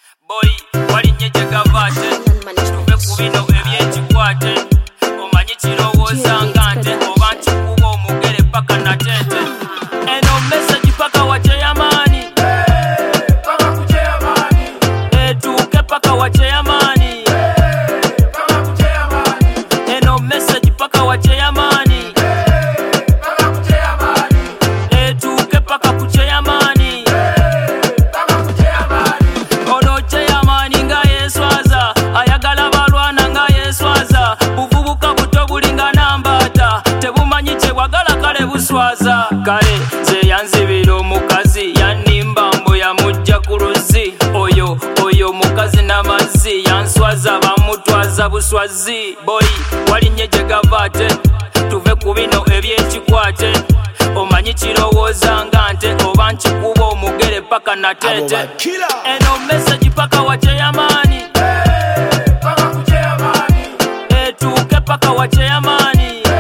Boy, walinye gyegavate tuve ku bino ebyekikwate omanyi kirowooza nga nte oba nkikuba omugere paka natete eno message paka wa Chairman paka ku Chairman etuuke paka wa Chairman paka ku Chairman eno message paka wa Chairman paka ku Chairman etuuke paka ku Chairman buswaza kale ze yanzibira omukazi yanimba mbo yamujja ku luzzi oyo mukazi n'amazzi yanswaza bamutwaza buswazi boy walinye gyegavate tuve ku bino ebyekikwate omanyi kirowooza nga nte oba nkikuba omugere paka natete eno message paka wa Chairman paka ku Chairman etuuke paka wa Chairman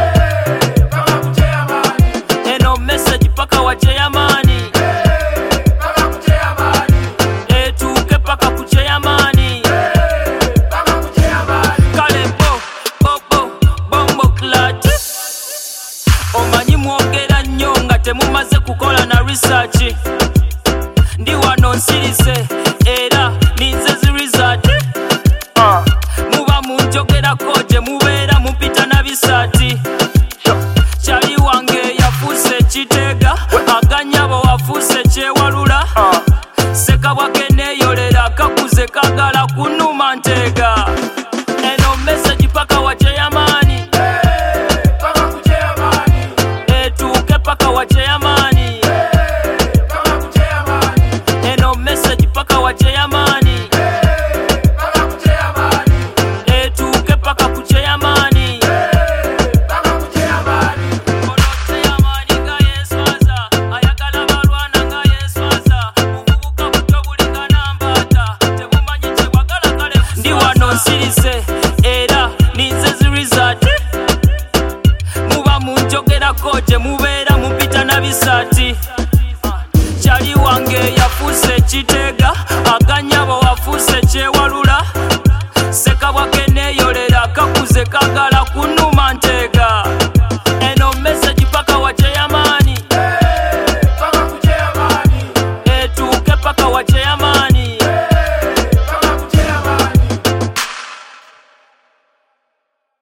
paka wa Chairman paka ku Chairman etuuke paka ku Chairman paka ku Chairman kale bombo clat omanyi mwogera nnyo nga temumaze kukola na research ndi wano nsirise era ninze zi result muba munjogerako gye mubeera mupita na bisaati kyali wange yafuuse kitega aganyabo wafuuse kyewalula sekabwake neeyolera kakuze kagala kunuma ntega eno message paka wa Chairman paka ku Chairman etuuke paka wa Chairman paka ku Chairman eno message paka wa Chairman paka ku Chairman etuuke paka ku Chairman paka ku Chairman nsirise era ninze zi result muba munjogerako gye mubeera mupita na bisaati kyali wange yafuuse kitega aganyabo wafuuse kyewalula sekabwake neeyolera kakuze kagala kuno